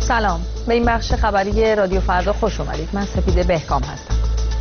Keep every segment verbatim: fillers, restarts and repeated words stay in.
سلام، به این بخش خبری رادیو فردا خوش اومدید. من سپیده بهکام هستم.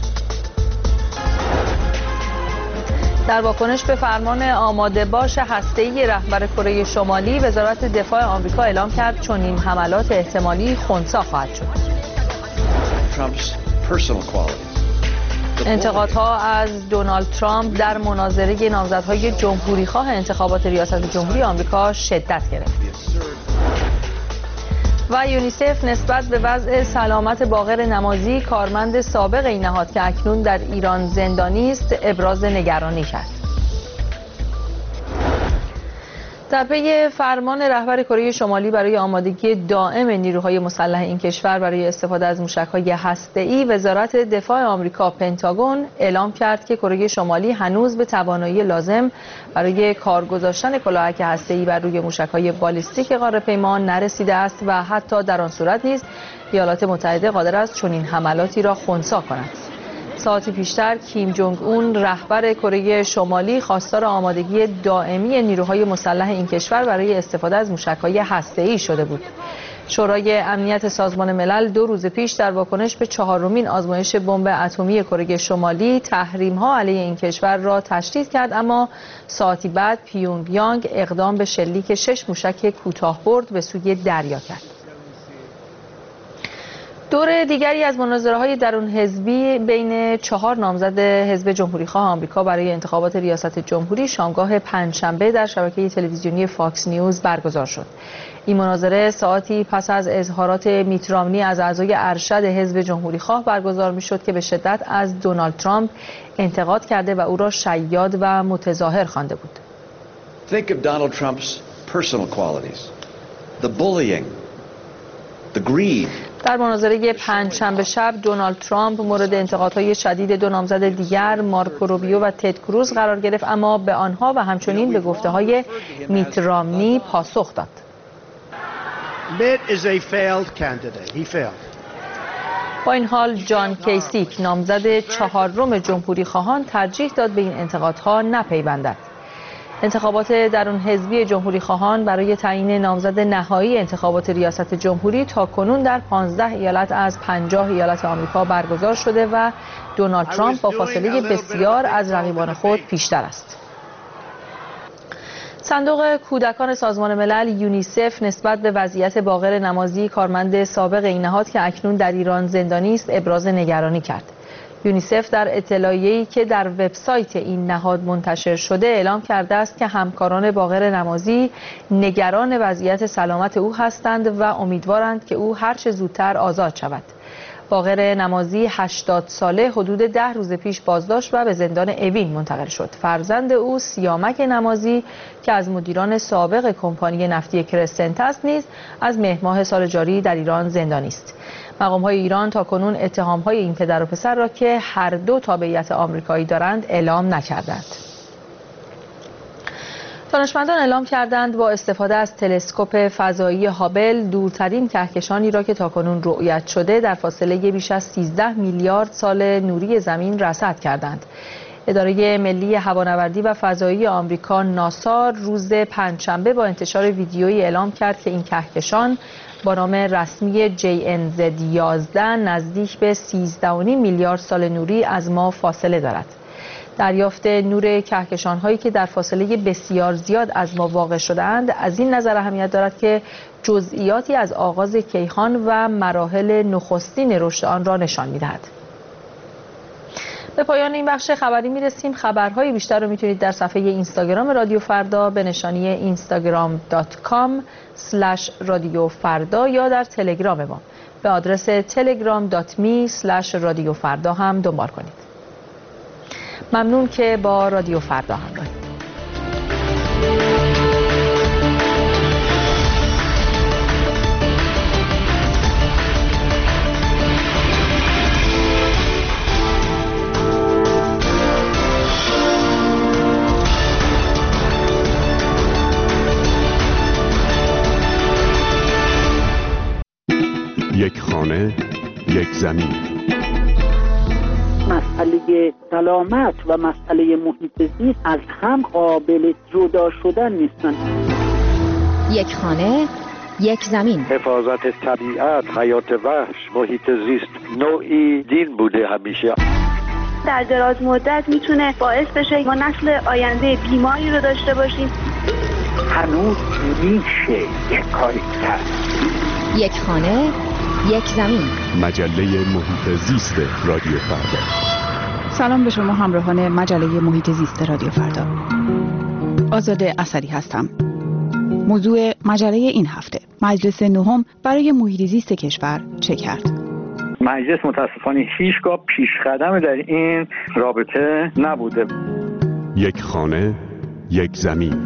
در واکنش به فرمان آماده باش هسته‌ای رهبر کره شمالی، وزارت دفاع آمریکا اعلام کرد چنین حملات احتمالی خنثی خواهد شد. انتقادها از دونالد ترامپ در مناظره نامزدهای جمهوریخواه انتخابات ریاست جمهوری آمریکا شدت گرفت. و یونیسف نسبت به وضع سلامت باقر نمازی، کارمند سابق این نهاد که اکنون در ایران زندانی است، ابراز نگرانی کرد. در پی فرمان رهبر کره شمالی برای آمادگی دائم نیروهای مسلح این کشور برای استفاده از موشک‌های هسته‌ای، وزارت دفاع آمریکا پنتاگون اعلام کرد که کره شمالی هنوز به توانایی لازم برای کار گذاشتن کلاهک هسته‌ای بر روی موشک‌های بالیستیک قاره‌پیما نرسیده است و حتی در آن صورت نیز ایالات متحده قادر است چنین حملاتی را خنثی کند. ساعتی پیشتر کیم جونگ اون رهبر کره شمالی خواستار آمادگی دائمی نیروهای مسلح این کشور برای استفاده از موشک‌های هسته‌ای شده بود. شورای امنیت سازمان ملل دو روز پیش در واکنش به چهارمین آزمایش بمب اتمی کره شمالی تحریم‌ها علیه این کشور را تشدید کرد، اما ساعتی بعد پیونگ یانگ اقدام به شلیک شش موشک کوتاه‌برد به سوی دریا کرد. دور دیگری از مناظره‌های درون حزبی بین چهار نامزد حزب جمهوریخواه آمریکا برای انتخابات ریاست جمهوری شامگاه پنجشنبه در شبکه تلویزیونی فاکس نیوز برگزار شد. این مناظره ساعتی پس از اظهارات میت رامنی از اعضای ارشد حزب جمهوریخواه برگزار می‌شد که به شدت از دونالد ترامپ انتقاد کرده و او را شیاد و متظاهر خوانده بود. Think of Donald Trump's personal qualities. The bullying. The greed. در مناظره پنجشنبه شب دونالد ترامپ مورد انتقادهای شدید دو نامزد دیگر مارکو روبیو و تد کروز قرار گرفت، اما به آنها و همچنین به گفته‌های میت رامنی پاسخ داد. با این حال جان کیسیک نامزد چهارم جمهوری خواهان ترجیح داد به این انتقادها نپیوندد. انتخابات درون حزبی جمهوری خواهان برای تعیین نامزد نهایی انتخابات ریاست جمهوری تاکنون در پانزده ایالت از پنجاه ایالت آمریکا برگزار شده و دونالد ترامپ با فاصله بسیار از رقیبان خود پیشتر است. صندوق کودکان سازمان ملل یونیسف نسبت به وضعیت باقر نمازی، کارمند سابق این نهاد که اکنون در ایران زندانی است، ابراز نگرانی کرد. یونیسف در اطلاعیه‌ای که در وبسایت این نهاد منتشر شده اعلام کرده است که همکاران باقر نمازی نگران وضعیت سلامت او هستند و امیدوارند که او هرچه زودتر آزاد شود. باقر نمازی هشتاد ساله حدود ده روز پیش بازداشت و به زندان اوین منتقل شد. فرزند او سیامک نمازی که از مدیران سابق کمپانی نفتی کرسنت است نیز از مهر ماه سال جاری در ایران زندانی است. مقام‌های ایران تاکنون اتهام‌های این پدر و پسر را که هر دو تابعیت آمریکایی دارند اعلام نکردند. دانشمندان اعلام کردند با استفاده از تلسکوپ فضایی هابل دورترین کهکشانی را که تاکنون رؤیت شده در فاصله بیش از سیزده میلیارد سال نوری زمین رصد کردند. اداره ملی هوانوردی و فضایی آمریکا ناسا روز پنجشنبه با انتشار ویدیویی اعلام کرد که این کهکشان با نام رسمی جی ان زد یازده نزدیک به سیزده و نیم میلیارد سال نوری از ما فاصله دارد. دریافت نور کهکشان‌هایی که در فاصله بسیار زیاد از ما واقع شده‌اند از این نظر اهمیت دارد که جزئیاتی از آغاز کیهان و مراحل نخستین رشد آن را نشان می‌دهد. به پایان این بخش خبری می‌رسیم. خبرهای بیشتر رو می‌تونید در صفحه اینستاگرام رادیو فردا به نشانی اینستاگرام دات کام اسلش رادیو فردا یا در تلگرام ما به آدرس تلگرام دات می اسلش رادیو فردا هم دنبال کنید. ممنون که با رادیو فردا همراهید. یک خانه، یک زمین. مسئله سلامت و مسئله محیط زیست از هم قابل جدا شدن نیستن. یک خانه، یک زمین. حفاظت طبیعت، حیات وحش، محیط زیست نوعی دین بوده همیشه. در دراز مدت میتونه باعث بشه ما نسل آینده بیماری رو داشته باشیم. هنوز میشه یک کاری کرد. یک خانه، یک زمین. مجله محیط زیست رادیو فردا. سلام به شما همراهان مجله محیط زیست رادیو فردا. آزاده اثری هستم. موضوع مجله این هفته: مجلس نهم برای محیط زیست کشور چه کرد؟ مجلس متاسفانه هیچگاه پیشقدم در این رابطه نبوده. یک خانه، یک زمین.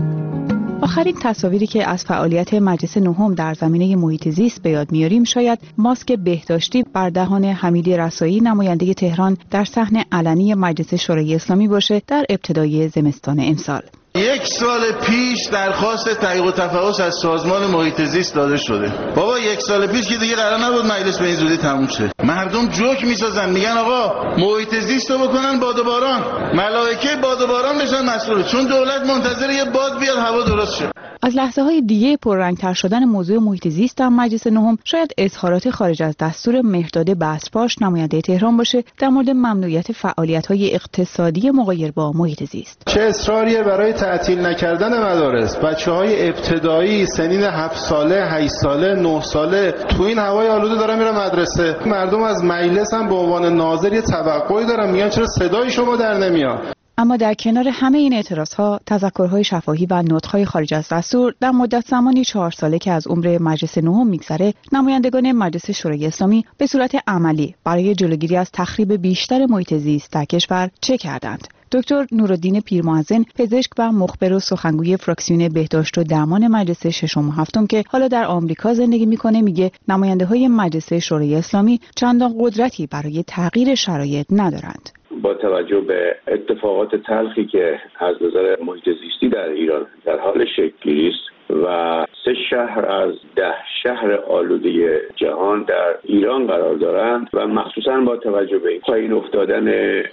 آخرین تصاویری که از فعالیت مجلس نهم در زمینه محیط زیست به یاد میاریم شاید ماسک بهداشتی بر دهان حمید رسایی، نماینده تهران در صحن علنی مجلس شورای اسلامی باشه در ابتدای زمستان امسال. یک سال پیش درخواست تحقیق و تفحص از سازمان محیط زیست داده شده. بابا یک سال پیش که دیگه قرار نبود مجلس به این زودی تموم شه. مردم جوک میسازن، میگن آقا محیط زیست رو بکنن باد و باران، ملائکه باد و باران بشن مسئول، چون دولت منتظر یه باد بیاد هوا درست شه. از لحظه های دیگه پررنگتر شدن موضوع محیط زیست در مجلس نهم شاید اظهارات خارج از دستور مهرداد بسپاش، نماینده تهران باشه در مورد ممنوعیت فعالیت‌های اقتصادی مغایر با محیط زیست. چه اصراریه برای تعطیل نکردن مدارس؟ بچه‌های ابتدایی سنین هفت ساله، هشت ساله، نه ساله تو این هوای آلوده دارن میرن مدرسه. مردم از مجلس هم به عنوان ناظر یه توقعی دارن، میگن چرا صدای شما در نمیاد؟ اما در کنار همه این اعتراضها، تذکرهای شفاهی و نطق‌های خارج از دستور در مدت زمانی چهار ساله که از عمر مجلس نهم میگذره، نمایندگان مجلس شورای اسلامی به صورت عملی برای جلوگیری از تخریب بیشتر محیط زیست در کشور چه کردند؟ دکتر نورالدین پیرمحسن، پزشک و مخبر و سخنگوی فراکسیون بهداشت و درمان مجلس ششم و هفتم که حالا در آمریکا زندگی میکنه، میگه نماینده‌های مجلس شورای اسلامی چندان قدرتی برای تغییر شرایط ندارند. با توجه به اتفاقات تلخی که از نظر محیط زیستی در ایران در حال شکل‌گیری است و سه شهر از ده شهر آلوده جهان در ایران قرار دارند و مخصوصا با توجه به پایین افتادن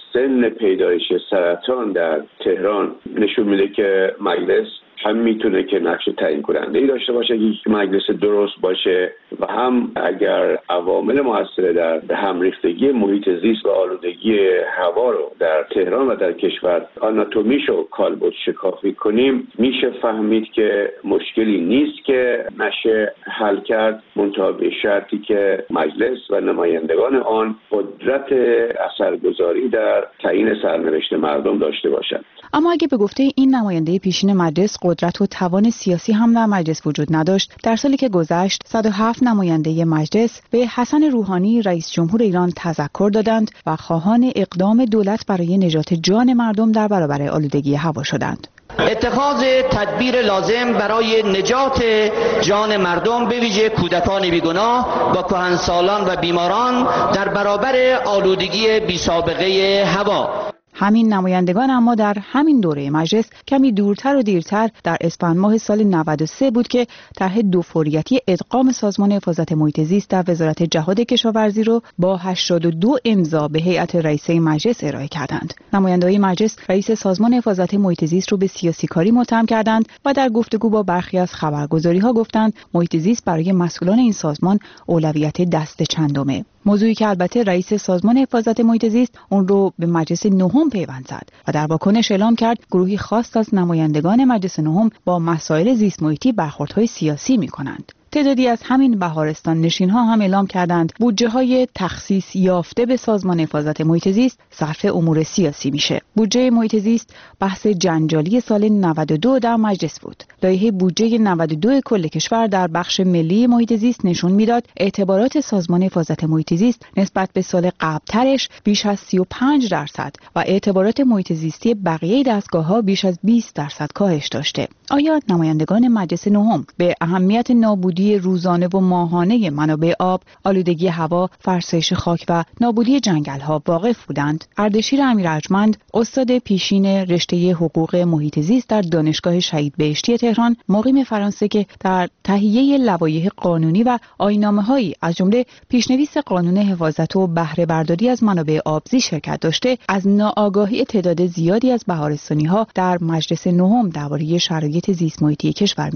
سن پیدایش سرطان در تهران نشون میده که مجلس هم میتونه که نقش تعیین کننده ای داشته باشه، یک مجلس درست باشه و هم اگر عوامل مؤثر در همریختگی محیط زیست و آلودگی هوا رو در تهران و در کشور آناتومیشو کالبد شکافی کنیم، میشه فهمید که مشکلی نیست که نشه حل کرد، منتها به شرطی که مجلس و نمایندگان آن قدرت اثرگذاری در تعیین سرنوشت مردم داشته باشند. اما اگه به گفته این نماینده پیشین مجلس قدرت و توان سیاسی هم در مجلس وجود نداشت، در سالی که گذشت صد و هفت نماینده مجلس به حسن روحانی رئیس جمهور ایران تذکر دادند و خواهان اقدام دولت برای نجات جان مردم در برابر آلودگی هوا شدند. اتخاذ تدبیر لازم برای نجات جان مردم به ویژه کودکان بیگناه با کهنسالان و بیماران در برابر آلودگی بی سابقه هوا. همین نمایندگان اما در همین دوره مجلس کمی دورتر و دیرتر در اسفند ماه سال نود و سه بود که طرح دو فوریتی ادغام سازمان حفاظت محیط زیست در وزارت جهاد کشاورزی رو با هشتاد و دو امضا به هیئت رئیسه مجلس ارائه کردند. نمایندگان مجلس رئیس سازمان حفاظت محیط زیست رو به سیاسی کاری متهم کردند و در گفتگو با برخی از خبرگزاری‌ها گفتند محیط زیست برای مسئولان این سازمان اولویت دست چندمه. موضوعی که البته رئیس سازمان حفاظت محیط زیست اون رو به مجلس نهم پیوند زد و در واکنش اعلام کرد گروهی خاص از نمایندگان مجلس نهم با مسائل زیست محیطی برخوردهای سیاسی می‌کنند. تعدادی از همین بهارستان نشین‌ها هم اعلام کردند بودجه های تخصیص یافته به سازمان حفاظت محیط زیست صرف امور سیاسی میشه. بودجه محیط زیست بحث جنجالی سال نود و دو در مجلس بود. لایحه بودجه نود و دو کل کشور در بخش ملی محیط زیست نشون میداد اعتبارات سازمان حفاظت محیط زیست نسبت به سال قبل‌ترش بیش از سی و پنج درصد و اعتبارات محیط زیستی بقیه دستگاه‌ها بیش از بیست درصد کاهش داشته. آیا نمایندگان مجلس نهم به اهمیت نابودی روزانه و ماهانه منابع آب، آلودگی هوا، فرسایش خاک و نابودی جنگل‌ها واقف بودند؟ اردشیر امیرارجمند، استاد پیشین رشته حقوق محیط زیست در دانشگاه شهید بهشتی تهران، مقیم فرانسه که در تهیه لوایح قانونی و آیین‌نامه‌هایی از جمله پیشنویس قانون حفاظت و بهره برداری از منابع آبزی شرکت داشته، از ناآگاهی تعداد زیادی از بهارستانی‌ها در مجلس نهم درباره شرایط زیست محیطی کشور میگه.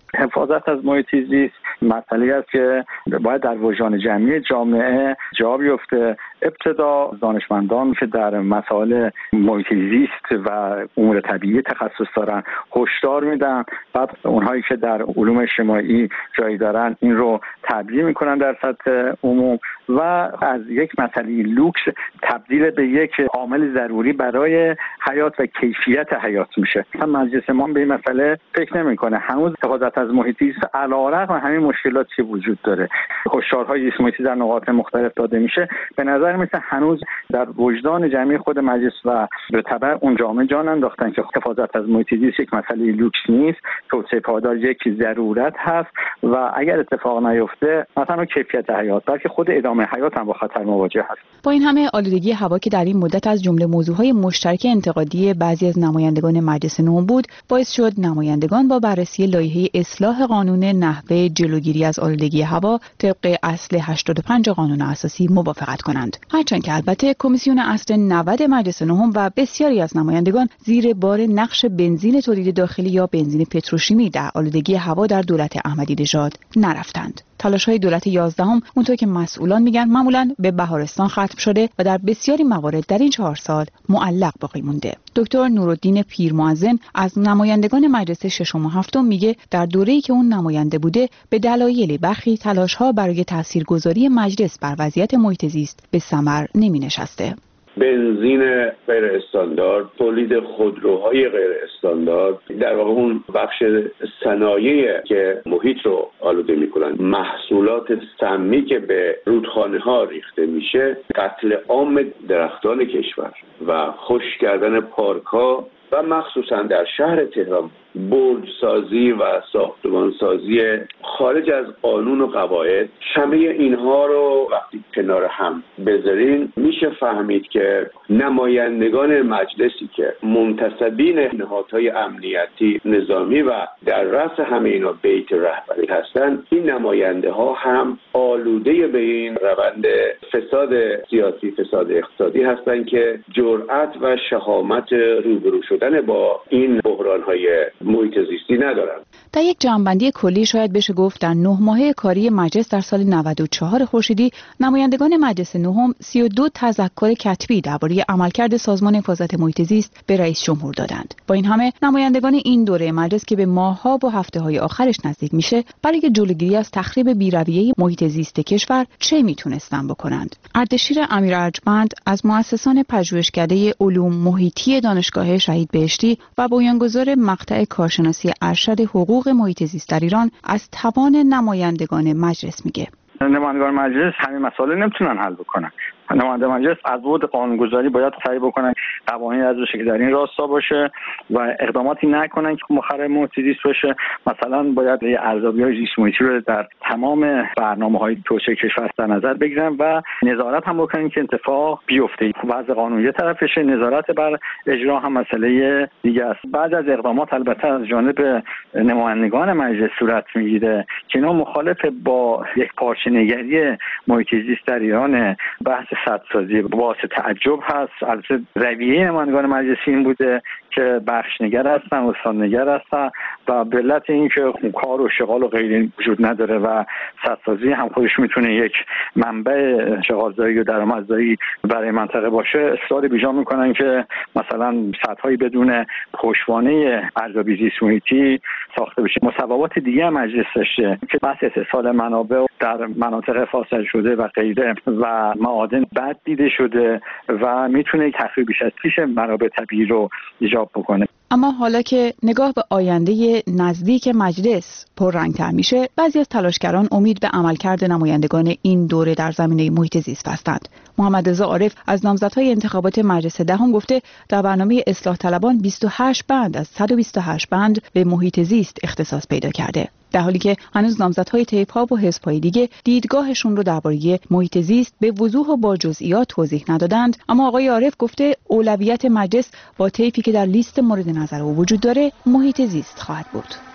حفاظت از محیط زیست مسئله است که باید در وجدان جمعی جامعه جا بیفته. ابتدا دانشمندان که در مسائل محیط زیست و امور طبیعی تخصص دارن هشدار میدن، بعد اونهایی که در علوم اجتماعی جایی دارن این رو تبیین میکنن در سطح عموم و از یک مسئله لوکس تبدیل به یک عامل ضروری برای حیات و کیفیت حیات میشه. هم مجلس ما به این مسئله فکر نمیکنه. هنوز حفاظت از محیط زیست علیرغم همین مشکلاتی که وجود داره، هشدارهای زیست محیطی در نقاط مختلف داده میشه، به نظر میسه هنوز در وجدان جمعی خود مجلس و به تبع اون جامعه جان انداختن که حفاظت از محیط زیست یک مسئله لوکس نیست، توسعه پایدار یک ضرورت هست و اگر اتفاق نیفته مثلا کیفیت حیات بلکه خود ادامه حیات هم با خطر مواجه هست. با این همه آلودگی هوا که در این مدت از جمله موضوعهای مشترک انتقادی بعضی از نمایندگان مجلس نهم بود، باعث شد نمایندگان با بررسی لایحه اصلاح قانون نحوه جلوگیری از آلودگی هوا طبق اصل هشتاد و پنج قانون اساسی موافقت کنند. هرچند که البته کمیسیون اصل نود مجلس نهم و بسیاری از نمایندگان زیر بار نقش بنزین تولید داخلی یا بنزین پتروشیمی در آلودگی هوا در دولت احمدی نژاد نرفتند. تلاش‌های دولت یازدهم اونطور که مسئولان میگن معمولاً به بهارستان ختم شده و در بسیاری موارد در این چهار سال معلق باقی مونده. دکتر نورالدین پیرمؤذن از نمایندگان مجلس ششم و هفتم میگه در دوره‌ای که اون نماینده بوده به دلایل برخی تلاش‌ها برای تاثیرگذاری مجلس بر وضعیت محیط زیست به ثمر نمی‌نشسته. بنزین غیر استاندارد، تولید خودروهای غیر استاندارد، در واقع اون بخش صنایعی که محیط رو آلوده میکنن، محصولات سمی که به رودخانه ها ریخته میشه، قتل عام درختان کشور و خشک کردن پارک ها و مخصوصا در شهر تهران برج سازی و ساختمان سازی خارج از قانون و قواعد. همه اینها رو وقتی کنار هم بذارین میشه فهمید که نمایندگان مجلسی که منتسبین نهادهای امنیتی نظامی و در رأس همه اینا بیت رهبری هستن، این نماینده ها هم آلوده به این روند فساد سیاسی، فساد اقتصادی هستن که جرأت و شهامت روبرو شدن با این بحران‌های محیط زیستی ندارن. در یک جمع‌بندی کلی شاید بشه گفت در نه ماهه کاری مجلس در سال نود و چهار خورشیدی نمایندگان مجلس نهم سی و دو تذکر کتبی درباره عملکرد سازمان حفاظت محیط زیست به رئیس جمهور دادند. با این همه نمایندگان این دوره مجلس که به ماه‌ها و هفته‌های آخرش نزدیک میشه، برای جلوگیری از تخریب بی‌رویه محیط زیست کشور چه میتونستن بکنند؟ اردشیر امیر ارجمند از مؤسسان پژوهشکده علوم محیطی دانشگاه شهید بهشتی و بنیانگذار مقطع کارشناسی ارشد حقوق محیط زیست در ایران از توان نمایندگان مجلس میگه. نمایندگان مجلس همین مسائل نمیتونن حل بکنن. نماینده مجلس از بود قانونگذاری باید سعی بکنن قوانین از که در این راستا باشه و اقداماتی نکنن که مخرب محیط زیست باشه. مثلا باید ارزیابی‌های زیست محیطی رو در تمام برنامه‌های توسعه کشور در نظر بگیرن و نظارت هم بکنن که اتفاق بیفته. وضع قانون یه طرفشه، نظارت بر اجرا هم مسئله دیگه است. بعد از اقدامات البته از جانب نمایندگان مجلس صورت میگیره که اینا مخالف با یک پارچه‌نگری محیط زیست در ایران. بحث سدسازی باعث تعجب هست. البته رویه نمایندگان مجلسی این بوده که بخشنگر هستن، استاندنگر هستن و به علت اینکه کار و شغال و غیری وجود نداره و سدسازی هم خودش میتونه یک منبع شغالزایی و درآمدزایی برای منطقه باشه، اصرار بیجا میکنن که مثلا سدهای بدون پشتوانه ارزیابی زیست محیطی ساخته بشه. مصوبات دیگه هم مجلس داشته که بحث اتصال منابع در مناطق فاصله شده و غیره و معادن بد دیده شده و میتونه تخریب بیش از پیش منابع طبیعی رو ایجاب بکنه. اما حالا که نگاه به آینده نزدیک مجلس پررنگ‌تر میشه، بعضی از تلاشگران امید به عملکرد نمایندگان این دوره در زمینه محیط زیست بستند. محمد رضا عارف از نامزدهای انتخابات مجلس دهم گفته در برنامه اصلاح طلبان بیست و هشت بند از صد و بیست و هشت بند به محیط زیست اختصاص پیدا کرده، در حالی که هنوز نامزدهای طیف‌ها و حزب‌های دیگه دیدگاهشون رو درباره محیط زیست به وضوح و با جزئیات توضیح ندادند. اما آقای عارف گفته اولویت مجلس با طیفی که در لیست مورد نظر او وجود داره محیط زیست خواهد بود.